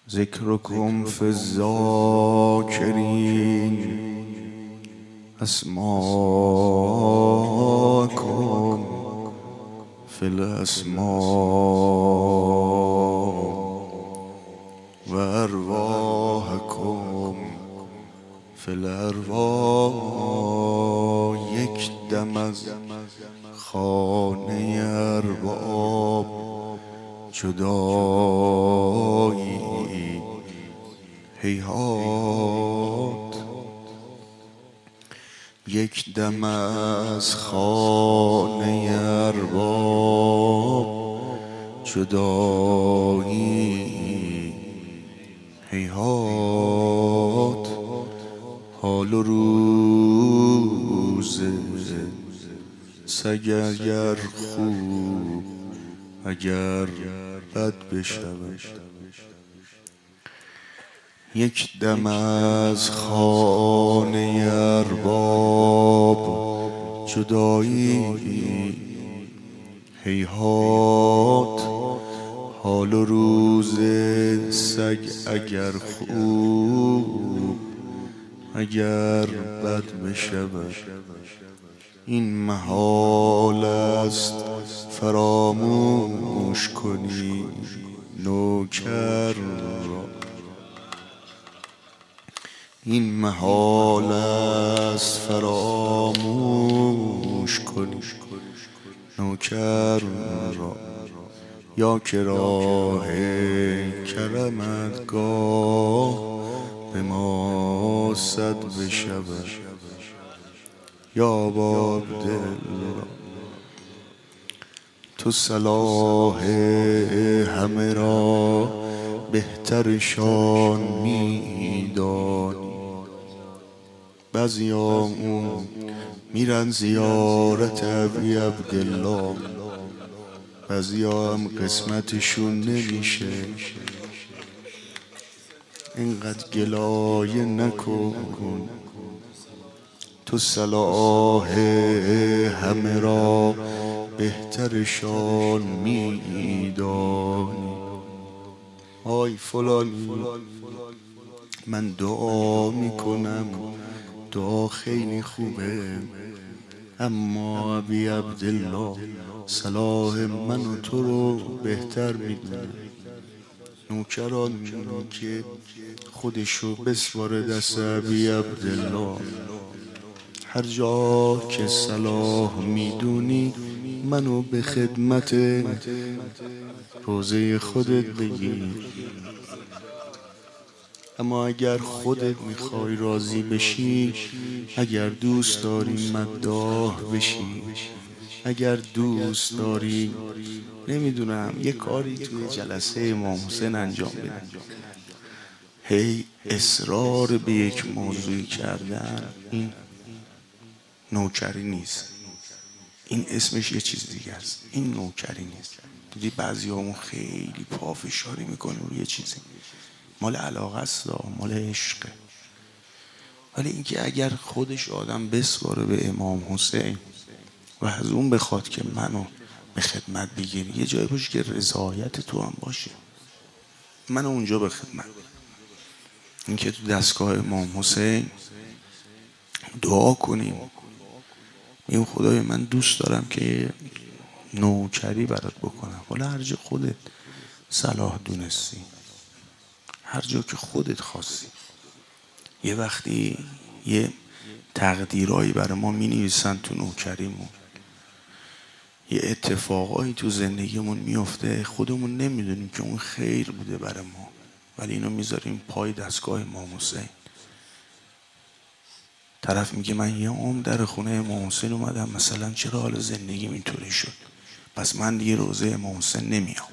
ذکركم في الذاکرین اسماءكم في الاسماء و ارواحكم في الارواح. یک دم از خانه ارباب جدایی هیهات، یک دم از خانه ارباب جدایی هیهات. حال و روز سگ اگر خوب اگر بد بشود، یک دم از خانه ارباب جدایی هیهات. حال و روز سگ اگر خوب اگر بد بشود، این محال است فراموش کنی نوکر را. این محال است فراموش کنی نوکر را. یا که راه کرمت گاه به ما صد بشود، یا باب دل را تو صلاح همه را بهترشان میدانی. بعضیا میرن زیارت ابی عبدالله، بعضیا هم قسمتشون نمیشه. اینقدر گلایه نکن، تو صلاح همه را بهترشان میدانی. آی فلانی من دعا میکنم، دعا خیلی خوبه، اما ابی عبدالله صلاح من و تو رو بهتر میدونه. نوکران که خودشو بسواره دست ابی عبدالله، هر جا که صلاح میدونی منو به خدمت روزه خودت بگیر. اما اگر خودت میخوای راضی بشی، اگر دوست داری مداح بشی، اگر دوست داری نمیدونم یه کاری توی جلسه امام حسین انجام بدی، هی اصرار به یک موضوعی کردن، این نوکری نیست. این اسمش یه چیز دیگه است. این نوکری نیست. دیدی بعضی همون خیلی پافشاری میکنه روی یه چیزی، مال علاقه است، مال عشقه. ولی اینکه اگر خودش آدم بسپاره به امام حسین و از اون بخواد که منو به خدمت بگیری، یه جایی باشه که رضایت تو هم باشه، منو اونجا به خدمت. اینکه تو دستگاه امام حسین دعا کنیم، این خدای من دوست دارم که نوکری برات بکنم، حالا هر جا خودت صلاح دونستی، هر جا که خودت خواستی. یه وقتی یه تقدیرایی برای ما می نویسن تو نوکریمون، یه اتفاقایی تو زندگیمون میفته، خودمون نمیدونیم که اون خیر بوده برای ما، ولی اینو میذاریم پای دستگاه امام حسین. طرف میگه من یه عمر در خونه امام حسین اومدم، مثلا چرا حال زندگیم اینطوری شد، پس من دیگه روزه امام حسین نمیام.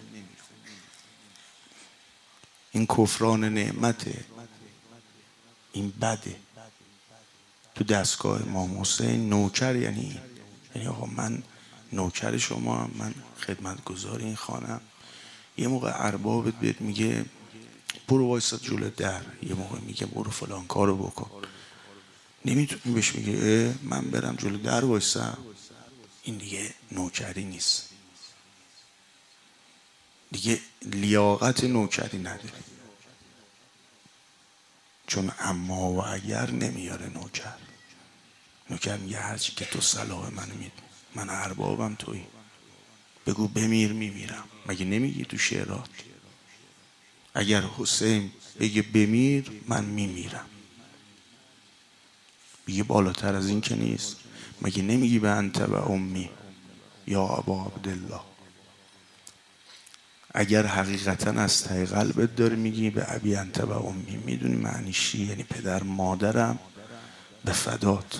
این کفران نعمته، این بده. تو دستگاه امام حسین نوکر یعنی آقا من نوکر شما هم، من خدمتگزار این خانم. یه موقع اربابت بهت میگه برو وایساد جلو در، یه موقع میگه برو فلان کارو بکن، نمیتونی بهش میگه من برم جلو در وایسم. این دیگه نوکری نیست، دیگه لیاقت نوکری نداره. چون اما و اگر نمیاره نوکر. نوکر میگه هرچی که تو صلاح منو میدونی، من اربابم تویی، بگو بمیر میمیرم. مگه نمیگی تو شعرات اگر حسین بگه بمیر من میمیرم؟ میگه بالاتر از این که نیست. مگه نمیگی به انت و امی یا ابا عبدالله؟ اگر حقیقتا از ته قلبت داری میگی به ابی انت و امی، میدونی معنیش چیه؟ یعنی پدر مادرم به فدات.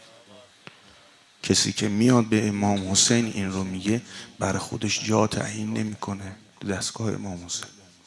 کسی که میاد به امام حسین این رو میگه برای خودش جا تعیین نمیکنه دستگاه امام حسین.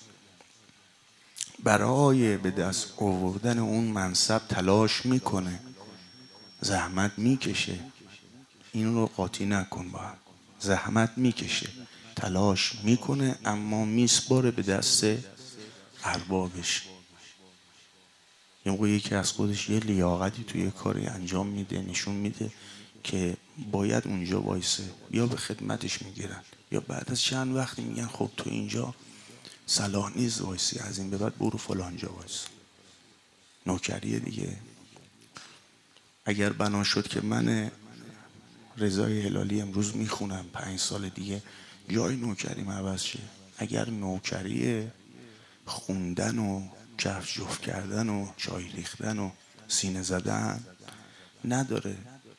برای به دست آوردن اون منصب تلاش میکنه، زحمت میکشه. این رو قاطی نکن با هم. زحمت میکشه، تلاش میکنه، اما میسپاره به دست اربابش. یه موقع یکی از خودش یه لیاقتی توی کاری انجام میده، نشون میده که باید اونجا وایسه، یا به خدمتش میگیرن یا بعد از چند وقتی میگن خب تو اینجا صلاح نیست وایسی، از این به بعد برو فلانجا وایس. نوکریه دیگه. اگر بنا شد که من رضای هلالی امروز میخونم 5 سال دیگه جای نوکریم عوض شه، اگر نوکری خوندن و کفش جفت کردن و چای ریختن و سینه زدن نداره،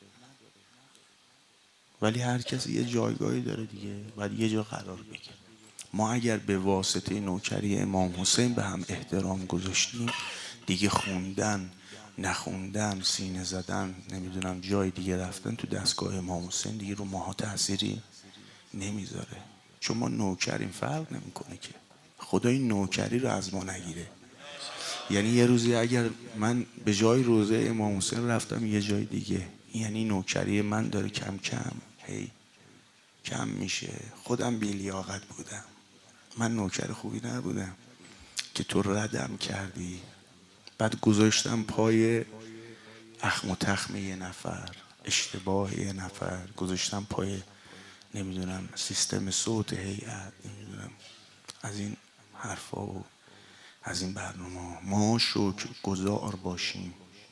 ولی هر کسی یه جایگاهی داره دیگه، باید یه جا قرار بگیره. ما اگر به واسطه نوکری امام حسین به هم احترام گذاشتیم، دیگه خوندن نخوندن سینه زدن نمیدونم جای دیگه رفتن تو دستگاه امام حسین دیگه رو ماها تأثیری نمیذاره. چون ما نوکریم، فرق نمیکنه که خدا این نوکری رو از ما نگیره. یعنی یه روزی اگر من به جای روزه امام حسین رفتم یه جای دیگه، یعنی نوکری من داره کم کم کم میشه. خودم بی‌لیاقت بودم، من نوکر خوبی نبودم که تو ردم کردی، بعد گذاشتم پای اخم و تخم یه نفر، اشتباه یه نفر، گذاشتم پای نمیدونم سیستم صوت هیئت، نمیدونم از این حرفا و از این برنامه. ما شکر گزار باشیم.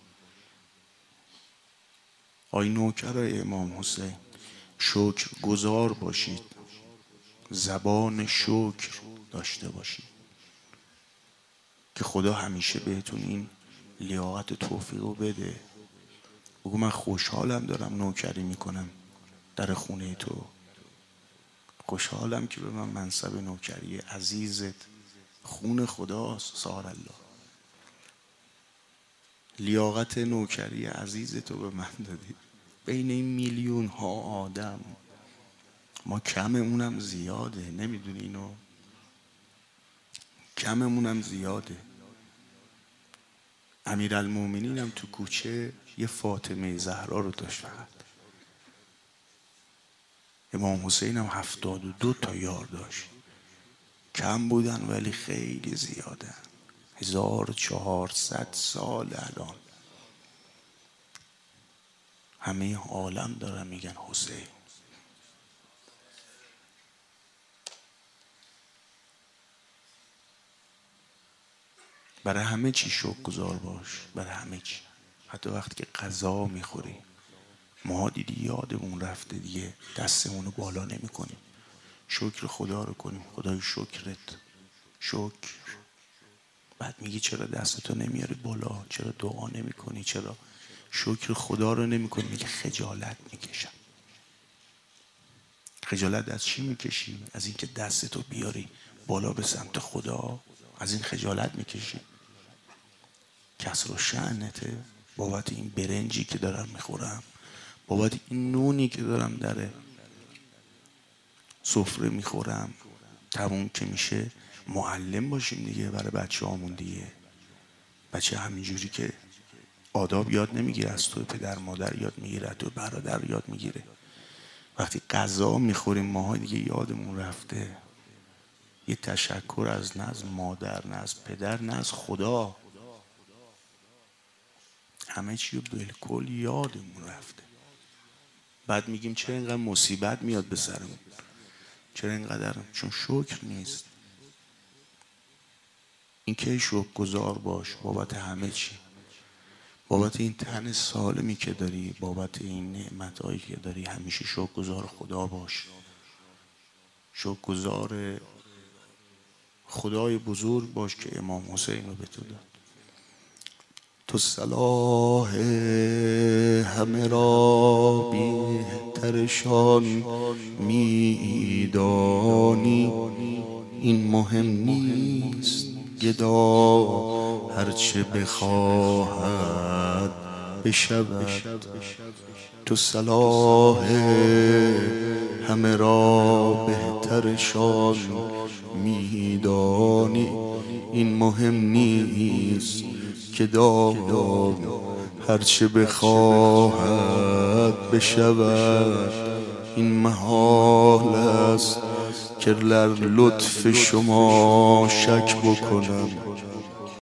آی نوکرای امام حسین، شکر گزار باشید، زبان شکر داشته باشید که خدا همیشه بهتون این لیاقت توفیق رو بده. بگو من خوشحالم دارم نوکری میکنم در خونه تو، خوشحالم که به من منصب نوکری عزیزت خون خداست سار الله، لیاقت نوکری عزیزت رو به من دادی. بین این میلیون ها آدم ما کممونم زیاده، نمیدونی اینو؟ کممونم زیاده. امیرالمومنینم تو کوچه یه فاطمه زهرا رو داشت فقط. امام حسین هم 72 تا یار داشت. کم بودن ولی خیلی زیادن. 1400 سال الان همه عالم دارن میگن حسین. برای همه چی شکرگزار باش، برای همه چی. حتی وقتی که غذا میخوری، ما دیدی یادمون رفته دیگه دستمون رو بالا نمی کنیم، شکر خدا رو کنیم. خدای شکرت، شکر. بعد میگی چرا دستتو نمیاری بالا، چرا دعا نمی کنی، چرا شکر خدا رو نمی کنی؟ میگه خجالت میکشم. خجالت از چی میکشی؟ از اینکه دستتو بیاری بالا به سمت خدا، از این خجالت میکشی؟ کسر و شأنته بابت این برنجی که دارم میخورم، بابت این نونی که دارم در سفره میخورم. تموم که میشه معلم باشیم دیگه برای بچه هامون دیگه. بچه همینجوری که آداب یاد نمیگیره از تو پدر مادر یاد میگیره، از تو برادر یاد میگیره. وقتی غذا میخوریم ماها دیگه یادمون رفته یه تشکر از نه از مادر نه از پدر نه از خدا، همه چی رو بالکل یادمون رفته. بعد میگیم چرا اینقدر مصیبت میاد به سرمون، چرا اینقدر؟ چون شکر نیست. این که شکرگزار باش بابت همه چی، بابت این تن سالمی که داری، بابت این نعمتهایی که داری. همیشه شکرگزار خدا باش، شکرگزار خدای بزرگ باش که امام حسین رو به تو داد. تو صلاح همه را بهترشان میدانی، این مهم نیست گدا هرچه بخواهد بشود. تو صلاح همه را بهترشان میدانی، این مهم نیست که دام هرچه بخواهد بشود. این محال است که در لطف شما شک بکنم.